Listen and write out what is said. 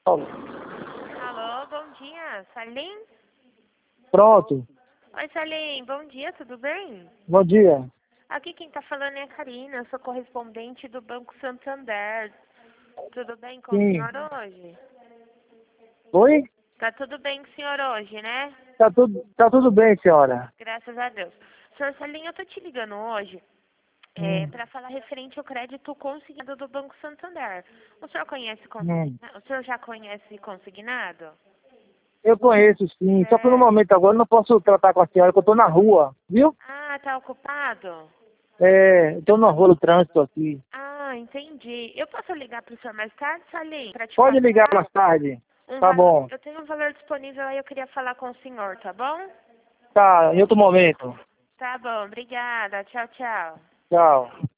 Paulo. Alô, bom dia, Salim? Pronto. Oi, Salim, bom dia, tudo bem? Bom dia. Aqui quem tá falando é a Karina, eu sou correspondente do Banco Santander. Tudo bem com o Sim. senhor hoje? Oi? Tá tudo bem com o senhor hoje, né? Tá tudo bem, senhora. Graças a Deus. Senhor Salim, eu tô te ligando hoje Hum, para falar referente ao crédito consignado do Banco Santander. O senhor conhece hum. consignado? O senhor já conhece consignado? Eu conheço, sim. Só que no É. momento agora eu não posso tratar com a senhora, que eu tô na rua, viu? Ah, tá ocupado? Tô na rua do trânsito aqui. Ah, entendi. Eu posso ligar para o senhor mais tarde, Salim, para te Pode ligar passar mais tarde. um Tá valor? bom. Eu tenho um valor disponível aí, eu queria falar com o senhor, tá bom? Tá, em outro momento. Tá bom, obrigada. Tchau, tchau. Tchau.